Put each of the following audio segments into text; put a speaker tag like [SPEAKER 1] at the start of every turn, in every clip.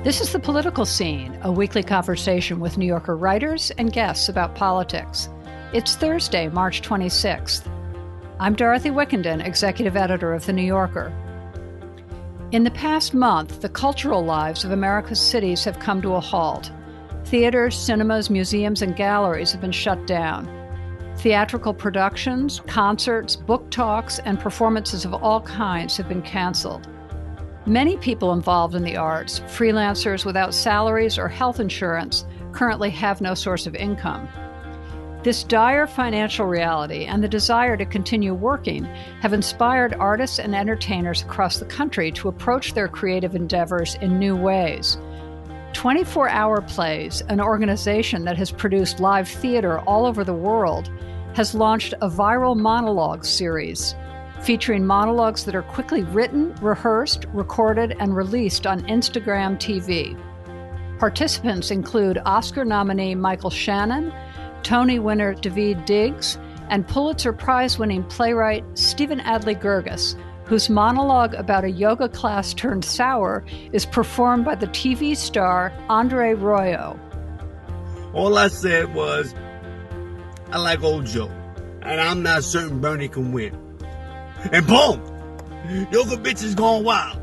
[SPEAKER 1] This is The Political Scene, a weekly conversation with New Yorker writers and guests about politics. It's Thursday, March 26th. I'm Dorothy Wickenden, executive editor of The New Yorker. In the past month, the cultural lives of America's cities have come to a halt. Theaters, cinemas, museums, and galleries have been shut down. Theatrical productions, concerts, book talks, and performances of all kinds have been canceled. Many people involved in the arts, freelancers without salaries or health insurance, currently have no source of income. This dire financial reality and the desire to continue working have inspired artists and entertainers across the country to approach their creative endeavors in new ways. 24 Hour Plays, an organization that has produced live theater all over the world, has launched a viral monologue series featuring monologues that are quickly written, rehearsed, recorded, and released on Instagram TV. Participants include Oscar nominee Michael Shannon, Tony winner Daveed Diggs, and Pulitzer Prize-winning playwright Stephen Adly Guirgis, whose monologue about a yoga class turned sour is performed by the TV star Andre Royo.
[SPEAKER 2] All I said was, I like old Joe, and I'm not certain Bernie can win. And boom! Yoga bitch is gone wild.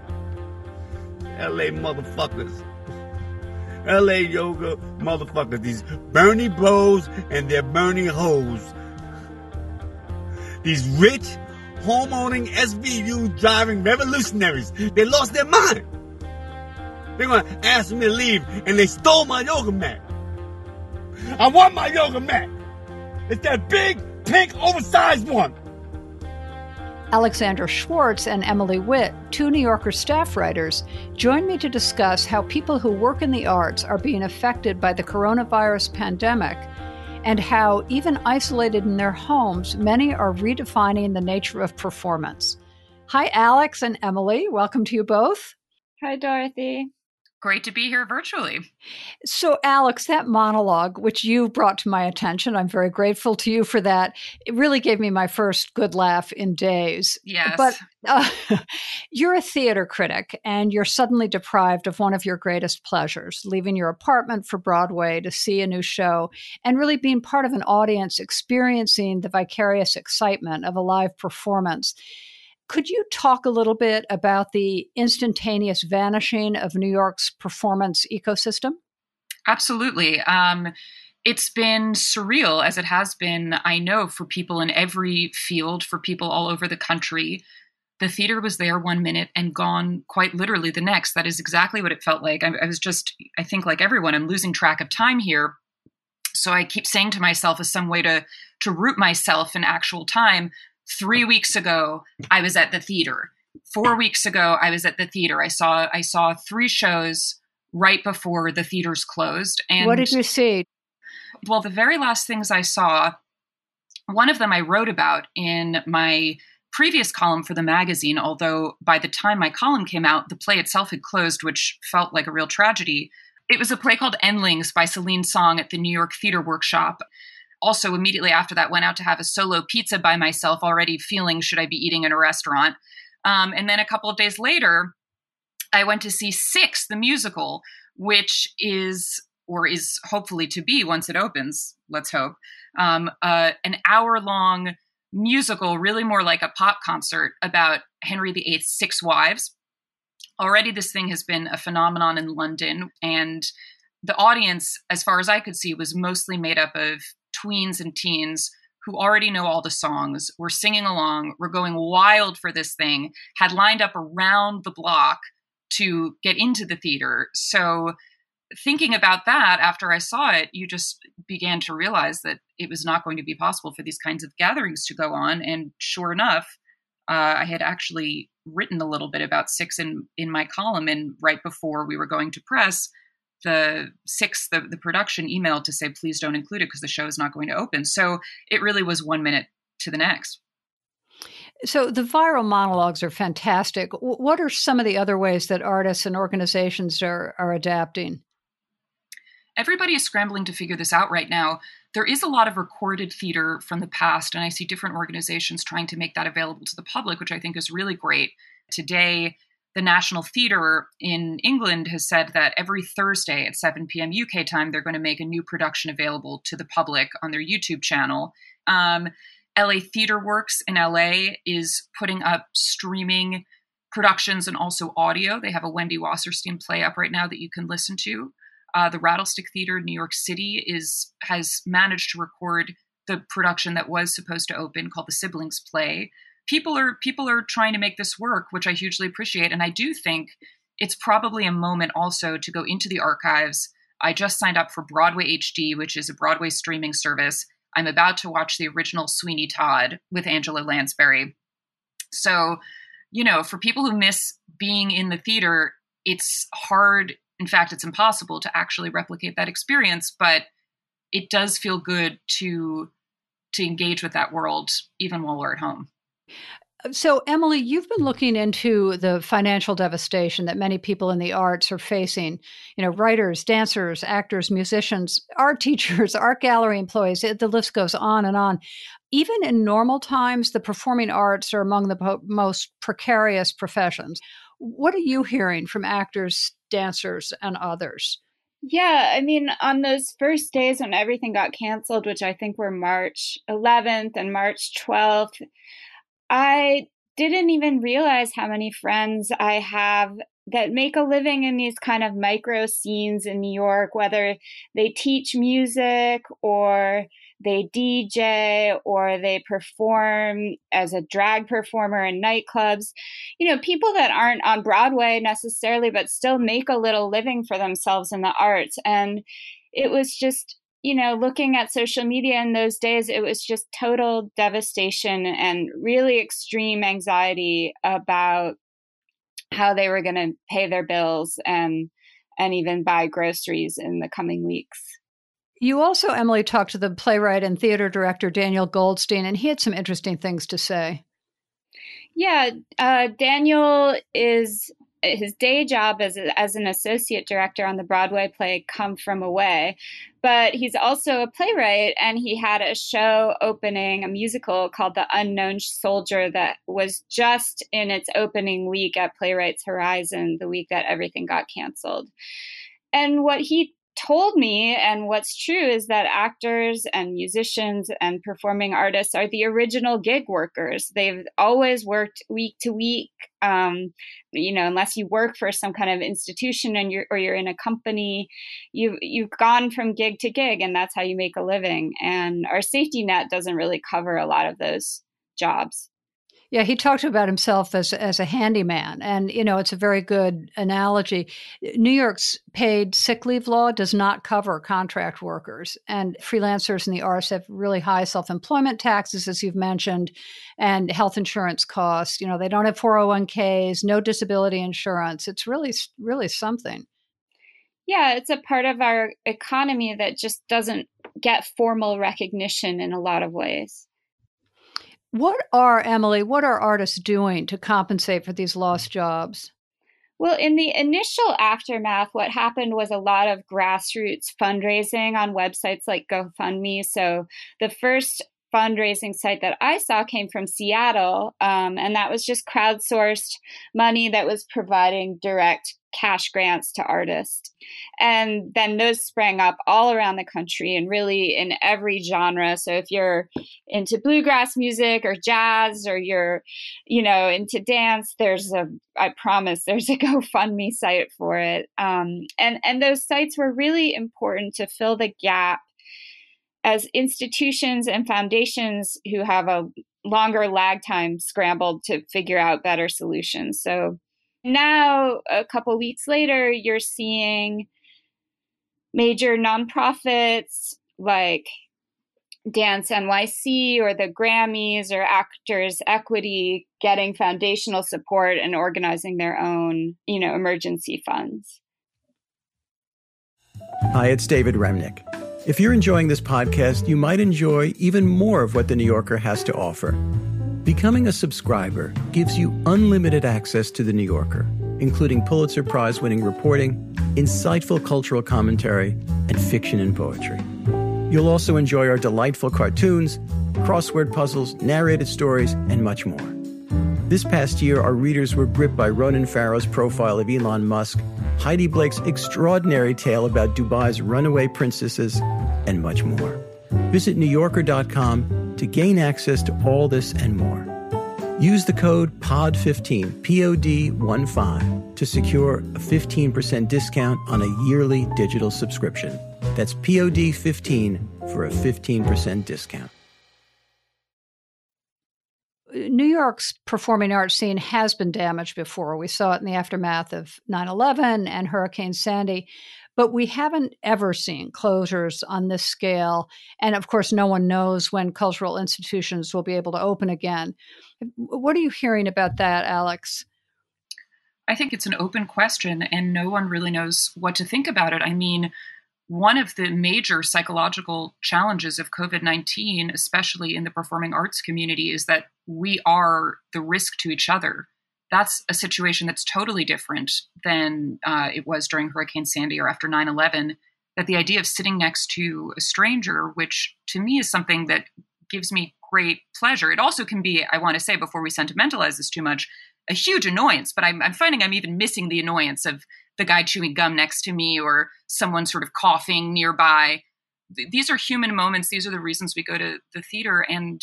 [SPEAKER 2] LA motherfuckers. LA yoga motherfuckers. These Bernie bros and their Bernie hoes. These rich, homeowning, SVU driving revolutionaries. They lost their mind. They're going to ask me to leave, and they stole my yoga mat. I want my yoga mat. It's that big, pink, oversized one.
[SPEAKER 1] Alexandra Schwartz and Emily Witt, two New Yorker staff writers, join me to discuss how people who work in the arts are being affected by the coronavirus pandemic and how, even isolated in their homes, many are redefining the nature of performance. Hi, Alex and Emily. Welcome to you both.
[SPEAKER 3] Hi, Dorothy.
[SPEAKER 4] Great to be here virtually.
[SPEAKER 1] So, Alex, that monologue, which you brought to my attention, I'm very grateful to you for that. It really gave me my first good laugh in days.
[SPEAKER 4] Yes.
[SPEAKER 1] But you're a theater critic, and you're suddenly deprived of one of your greatest pleasures, leaving your apartment for Broadway to see a new show, and really being part of an audience experiencing the vicarious excitement of a live performance. Could you talk a little bit about the instantaneous vanishing of New York's performance ecosystem?
[SPEAKER 4] Absolutely. It's been surreal, as it has been, I know, for people in every field, for people all over the country. The theater was there one minute and gone quite literally the next. That is exactly what it felt like. I was just, I think like everyone, I'm losing track of time here. So I keep saying to myself as some way to root myself in actual time, 3 weeks ago, I was at the theater. 4 weeks ago, I was at the theater. I saw 3 shows right before the theaters closed. And
[SPEAKER 1] what did you see?
[SPEAKER 4] Well, the very last things I saw, one of them I wrote about in my previous column for the magazine, although by the time my column came out, the play itself had closed, which felt like a real tragedy. It was a play called Endlings by Celine Song at the New York Theater Workshop. Also, immediately after that, went out to have a solo pizza by myself, already feeling, should I be eating in a restaurant? And then a couple of days later, I went to see Six, the musical, which is, or is hopefully to be once it opens, let's hope, an hour-long musical, really more like a pop concert about Henry VIII's 6 wives. Already this thing has been a phenomenon in London, and the audience, as far as I could see, was mostly made up of tweens and teens who already know all the songs, were singing along, were going wild for this thing, had lined up around the block to get into the theater. So thinking about that after I saw it, you just began to realize that it was not going to be possible for these kinds of gatherings to go on. And sure enough, I had actually written a little bit about Six in my column, and right before we were going to press, the production emailed to say, please don't include it because the show is not going to open. So it really was 1 minute to the next.
[SPEAKER 1] So the viral monologues are fantastic. What are some of the other ways that artists and organizations are adapting?
[SPEAKER 4] Everybody is scrambling to figure this out right now. There is a lot of recorded theater from the past, and I see different organizations trying to make that available to the public, which I think is really great. Today, the National Theatre in England has said that every Thursday at 7 p.m. UK time, they're going to make a new production available to the public on their YouTube channel. LA Theatre Works in LA is putting up streaming productions and also audio. They have a Wendy Wasserstein play up right now that you can listen to. The Rattlestick Theater in New York City has managed to record the production that was supposed to open called the Siblings Play. People are trying to make this work, which I hugely appreciate. And I do think it's probably a moment also to go into the archives. I just signed up for Broadway HD, which is a Broadway streaming service. I'm about to watch the original Sweeney Todd with Angela Lansbury. So, for people who miss being in the theater, it's hard. In fact, it's impossible to actually replicate that experience, but it does feel good to engage with that world even while we're at home.
[SPEAKER 1] So, Emily, you've been looking into the financial devastation that many people in the arts are facing. Writers, dancers, actors, musicians, art teachers, art gallery employees, the list goes on and on. Even in normal times, the performing arts are among the most precarious professions. What are you hearing from actors, dancers, and others?
[SPEAKER 3] Yeah, I mean, on those first days when everything got canceled, which I think were March 11th and March 12th, I didn't even realize how many friends I have that make a living in these kind of micro scenes in New York, whether they teach music or they DJ or they perform as a drag performer in nightclubs. People that aren't on Broadway necessarily, but still make a little living for themselves in the arts. And it was just, looking at social media in those days, it was just total devastation and really extreme anxiety about how they were going to pay their bills and even buy groceries in the coming weeks.
[SPEAKER 1] You also, Emily, talked to the playwright and theater director, Daniel Goldstein, and he had some interesting things to say.
[SPEAKER 3] Yeah, Daniel his day job as an associate director on the Broadway play Come From Away, but he's also a playwright, and he had a show opening, a musical called The Unknown Soldier that was just in its opening week at Playwrights Horizon, the week that everything got canceled. And what he told me, and what's true, is that actors and musicians and performing artists are the original gig workers. They've always worked week to week, unless you work for some kind of institution and you're in a company, you've gone from gig to gig, and that's how you make a living. And our safety net doesn't really cover a lot of those jobs.
[SPEAKER 1] Yeah, he talked about himself as a handyman. And, it's a very good analogy. New York's paid sick leave law does not cover contract workers. And freelancers in the arts have really high self-employment taxes, as you've mentioned, and health insurance costs. They don't have 401ks, no disability insurance. It's really, really something.
[SPEAKER 3] Yeah, it's a part of our economy that just doesn't get formal recognition in a lot of ways.
[SPEAKER 1] Emily, what are artists doing to compensate for these lost jobs?
[SPEAKER 3] Well, in the initial aftermath, what happened was a lot of grassroots fundraising on websites like GoFundMe. So the first fundraising site that I saw came from Seattle, and that was just crowdsourced money that was providing direct cash grants to artists. And then those sprang up all around the country and really in every genre. So if you're into bluegrass music or jazz, or you're, into dance, I promise there's a GoFundMe site for it. And those sites were really important to fill the gap as institutions and foundations who have a longer lag time scrambled to figure out better solutions. So now, a couple weeks later, you're seeing major nonprofits like Dance NYC or the Grammys or Actors Equity getting foundational support and organizing their own, emergency funds.
[SPEAKER 5] Hi, it's David Remnick. If you're enjoying this podcast, you might enjoy even more of what The New Yorker has to offer. Becoming a subscriber gives you unlimited access to The New Yorker, including Pulitzer Prize-winning reporting, insightful cultural commentary, and fiction and poetry. You'll also enjoy our delightful cartoons, crossword puzzles, narrated stories, and much more. This past year, our readers were gripped by Ronan Farrow's profile of Elon Musk, Heidi Blake's extraordinary tale about Dubai's runaway princesses, and much more. Visit NewYorker.com to gain access to all this and more. Use the code POD15, POD15, to secure a 15% discount on a yearly digital subscription. That's POD15 for a 15% discount.
[SPEAKER 1] New York's performing arts scene has been damaged before. We saw it in the aftermath of 9/11 and Hurricane Sandy, but we haven't ever seen closures on this scale. And of course, no one knows when cultural institutions will be able to open again. What are you hearing about that, Alex?
[SPEAKER 4] I think it's an open question, and no one really knows what to think about it. I mean, one of the major psychological challenges of COVID-19, especially in the performing arts community, is that we are the risk to each other. That's a situation that's totally different than it was during Hurricane Sandy or after 9/11, that the idea of sitting next to a stranger, which to me is something that gives me great pleasure. It also can be, I want to say before we sentimentalize this too much, a huge annoyance, but I'm finding I'm even missing the annoyance of the guy chewing gum next to me or someone sort of coughing nearby. These are human moments. These are the reasons we go to the theater. And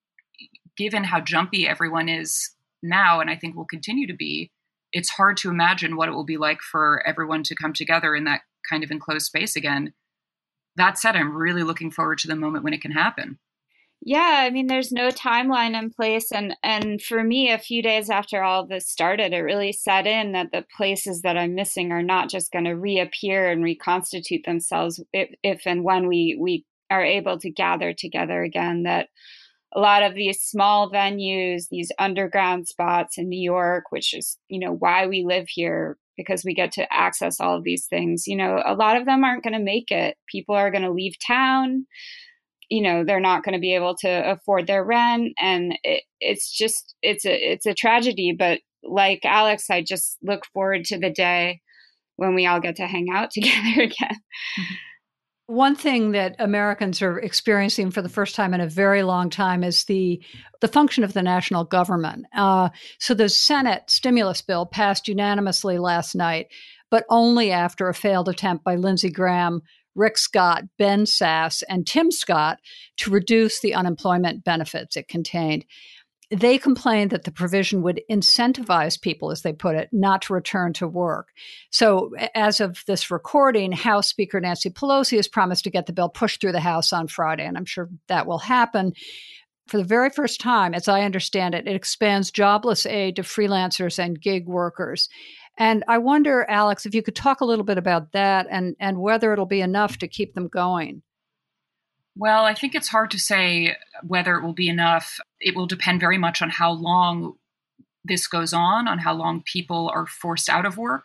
[SPEAKER 4] given how jumpy everyone is now, and I think will continue to be, it's hard to imagine what it will be like for everyone to come together in that kind of enclosed space again. That said, I'm really looking forward to the moment when it can happen.
[SPEAKER 3] Yeah, I mean, there's no timeline in place. And for me, a few days after all of this started, it really set in that the places that I'm missing are not just going to reappear and reconstitute themselves if and when we are able to gather together again, that a lot of these small venues, these underground spots in New York, which is, why we live here, because we get to access all of these things, a lot of them aren't going to make it. People are going to leave town. They're not going to be able to afford their rent. And it's a tragedy. But like Alex, I just look forward to the day when we all get to hang out together again.
[SPEAKER 1] One thing that Americans are experiencing for the first time in a very long time is the function of the national government. So the Senate stimulus bill passed unanimously last night, but only after a failed attempt by Lindsey Graham, Rick Scott, Ben Sasse, and Tim Scott to reduce the unemployment benefits it contained. They complained that the provision would incentivize people, as they put it, not to return to work. So as of this recording, House Speaker Nancy Pelosi has promised to get the bill pushed through the House on Friday, and I'm sure that will happen. For the very first time, as I understand it, it expands jobless aid to freelancers and gig workers. And I wonder, Alex, if you could talk a little bit about that and whether it'll be enough to keep them going.
[SPEAKER 4] Well, I think it's hard to say whether it will be enough. It will depend very much on how long this goes on how long people are forced out of work.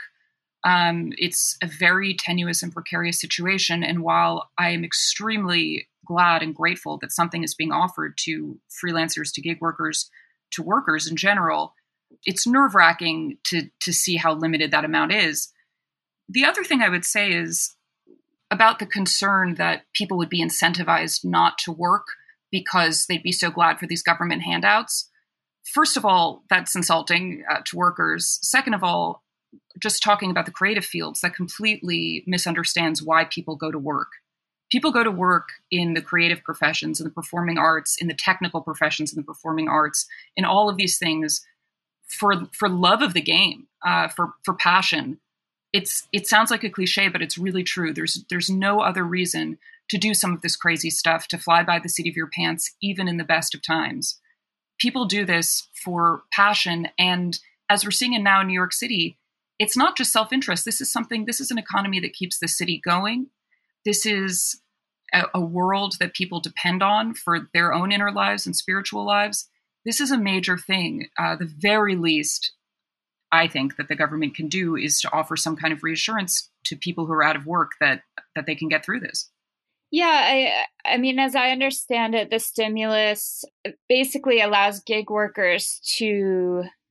[SPEAKER 4] It's a very tenuous and precarious situation. And while I am extremely glad and grateful that something is being offered to freelancers, to gig workers, to workers in general, it's nerve-wracking to see how limited that amount is. The other thing I would say is about the concern that people would be incentivized not to work because they'd be so glad for these government handouts. First of all, that's insulting to workers. Second of all, just talking about the creative fields, that completely misunderstands why people go to work. People go to work in the creative professions, in the performing arts, in the technical professions, in the performing arts, in all of these things for love of the game, for passion. It sounds like a cliche, but it's really true. There's no other reason to do some of this crazy stuff, to fly by the seat of your pants, even in the best of times. People do this for passion. And as we're seeing now in New York City, it's not just self-interest. This is an economy that keeps the city going. This is a world that people depend on for their own inner lives and spiritual lives. This is a major thing. The very least I think that the government can do is to offer some kind of reassurance to people who are out of work that they can get through this.
[SPEAKER 3] Yeah, I mean, as I understand it, the stimulus basically allows gig workers to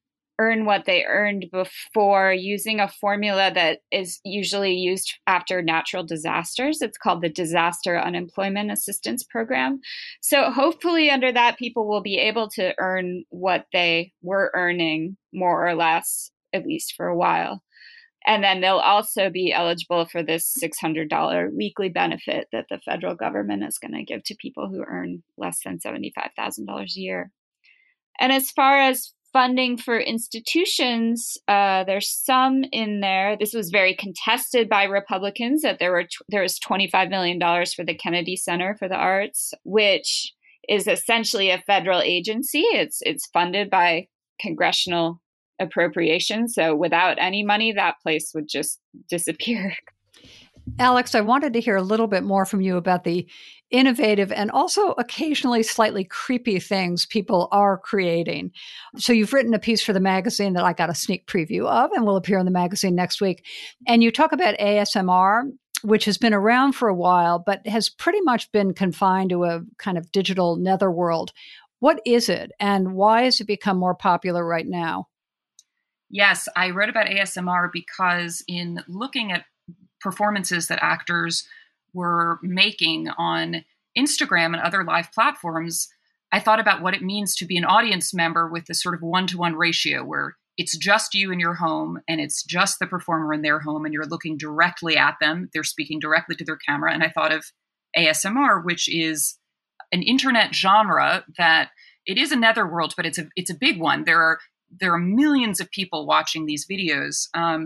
[SPEAKER 3] earn what they earned before using a formula that is usually used after natural disasters. It's called the Disaster Unemployment Assistance Program. So hopefully under that, people will be able to earn what they were earning more or less, at least for a while. And then they'll also be eligible for this $600 weekly benefit that the federal government is going to give to people who earn less than $75,000 a year. And as far as funding for institutions, there's some in there. This was very contested by Republicans, that there was $25 million for the Kennedy Center for the Arts, which is essentially a federal agency. It's funded by congressional appropriation. So without any money, that place would just disappear.
[SPEAKER 1] Alex, I wanted to hear a little bit more from you about the innovative and also occasionally slightly creepy things people are creating. So you've written a piece for the magazine that I got a sneak preview of and will appear in the magazine next week. And you talk about ASMR, which has been around for a while, but has pretty much been confined to a kind of digital netherworld. What is it, and why has it become more popular right now?
[SPEAKER 4] Yes, I wrote about ASMR because in looking at performances that actors were making on Instagram and other live platforms, I thought about what it means to be an audience member with this sort of one-to-one ratio where it's just you in your home and it's just the performer in their home and you're looking directly at them. They're speaking directly to their camera. And I thought of ASMR, which is an internet genre that it is a netherworld, but it's a big one. There are millions of people watching these videos.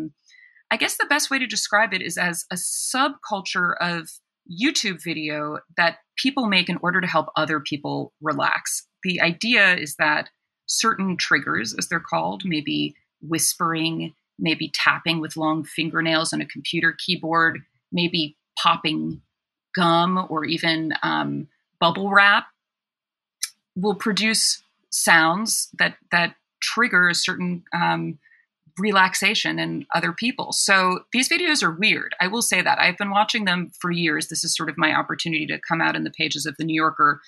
[SPEAKER 4] I guess the best way to describe it is as a subculture of YouTube video that people make in order to help other people relax. The idea is that certain triggers, as they're called, maybe whispering, maybe tapping with long fingernails on a computer keyboard, maybe popping gum or even bubble wrap, will produce sounds that trigger a certain relaxation in other people. So these videos are weird. I will say that. I've been watching them for years. This is sort of my opportunity to come out in the pages of the New Yorker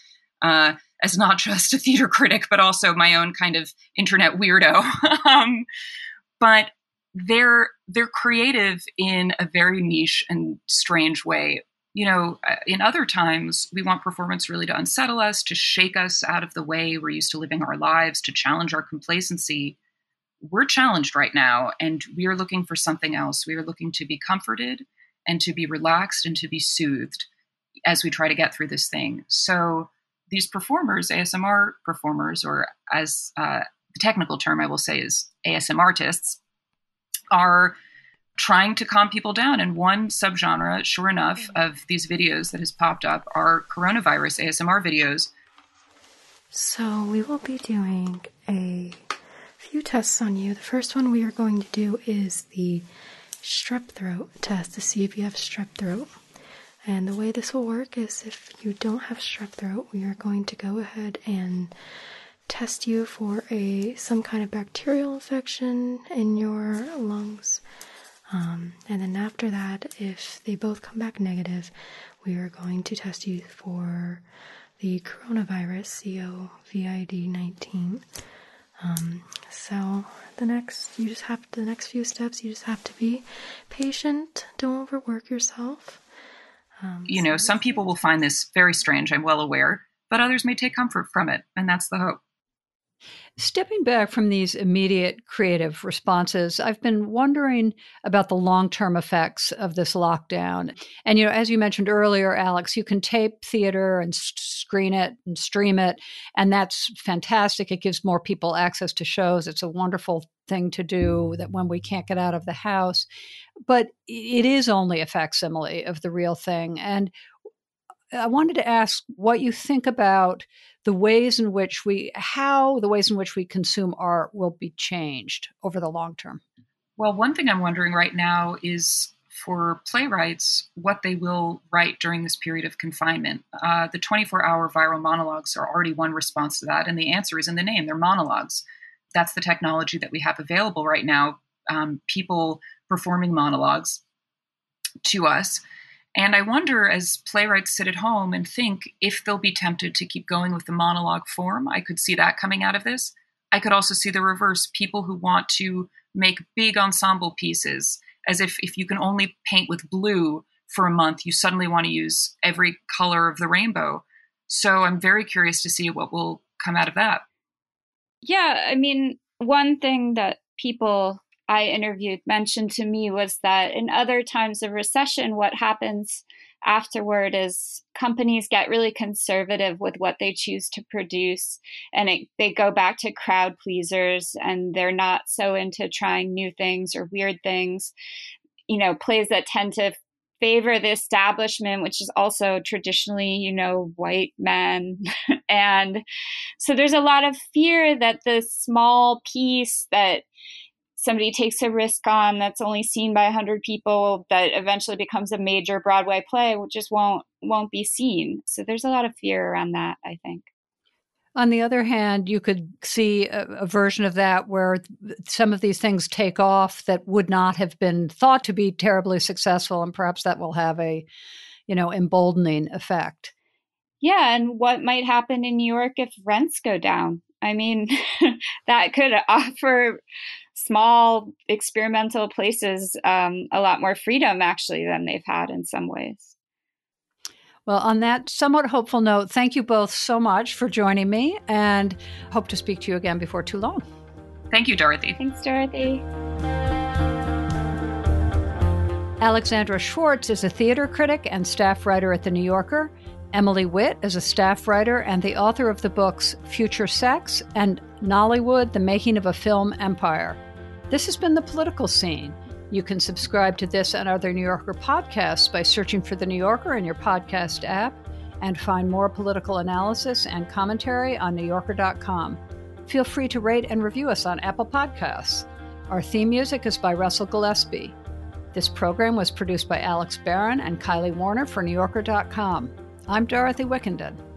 [SPEAKER 4] as not just a theater critic, but also my own kind of internet weirdo. But they're creative in a very niche and strange way. You know, in other times, we want performance really to unsettle us, to shake us out of the way we're used to living our lives, to challenge our complacency. We're challenged right now, and we are looking for something else. We are looking to be comforted and to be relaxed and to be soothed as we try to get through this thing. So these performers, ASMR performers, or as the technical term I will say is ASM artists, are trying to calm people down. And one subgenre, sure enough, of these videos that has popped up are coronavirus ASMR videos.
[SPEAKER 6] So we will be doing a few tests on you. The first one we are going to do is the strep throat test to see if you have strep throat. And the way this will work is if you don't have strep throat, we are going to go ahead and test you for some kind of bacterial infection in your lungs. And then after that, if they both come back negative, we are going to test you for the coronavirus, COVID-19. So the next few steps, you just have to be patient. Don't overwork yourself.
[SPEAKER 4] Some people will find this very strange, I'm well aware, but others may take comfort from it, and that's the hope.
[SPEAKER 1] Stepping back from these immediate creative responses, I've been wondering about the long-term effects of this lockdown. And, as you mentioned earlier, Alex, you can tape theater and screen it and stream it, and that's fantastic. It gives more people access to shows. It's a wonderful thing to do that when we can't get out of the house. But it is only a facsimile of the real thing. And I wanted to ask what you think about the ways in which we consume art will be changed over the long term.
[SPEAKER 4] Well, one thing I'm wondering right now is for playwrights, what they will write during this period of confinement. The 24-hour viral monologues are already one response to that, and the answer is in the name. They're monologues. That's the technology that we have available right now, people performing monologues to us. And I wonder, as playwrights sit at home and think if they'll be tempted to keep going with the monologue form. I could see that coming out of this. I could also see the reverse, people who want to make big ensemble pieces, as if you can only paint with blue for a month, you suddenly want to use every color of the rainbow. So I'm very curious to see what will come out of that.
[SPEAKER 3] Yeah, I mean, one thing that people I interviewed mentioned to me was that in other times of recession, what happens afterward is companies get really conservative with what they choose to produce, and they go back to crowd pleasers, and they're not so into trying new things or weird things. You know, plays that tend to favor the establishment, which is also traditionally, you know, white men. And so there's a lot of fear that the small piece that somebody takes a risk on that's only seen by 100 people that eventually becomes a major Broadway play just won't be seen. So there's a lot of fear around that, I think.
[SPEAKER 1] On the other hand, you could see a version of that where some of these things take off that would not have been thought to be terribly successful, and perhaps that will have a, you know, emboldening effect.
[SPEAKER 3] Yeah, and what might happen in New York if rents go down? I mean, that could offer small experimental places a lot more freedom, actually, than they've had in some ways.
[SPEAKER 1] Well, on that somewhat hopeful note, thank you both so much for joining me, and hope to speak to you again before too long.
[SPEAKER 4] Thank you, Dorothy.
[SPEAKER 3] Thanks, Dorothy.
[SPEAKER 1] Alexandra Schwartz is a theater critic and staff writer at The New Yorker. Emily Witt is a staff writer and the author of the books Future Sex and Nollywood, The Making of a Film Empire. This has been The Political Scene. You can subscribe to this and other New Yorker podcasts by searching for The New Yorker in your podcast app, and find more political analysis and commentary on NewYorker.com. Feel free to rate and review us on Apple Podcasts. Our theme music is by Russell Gillespie. This program was produced by Alex Barron and Kylie Warner for NewYorker.com. I'm Dorothy Wickenden.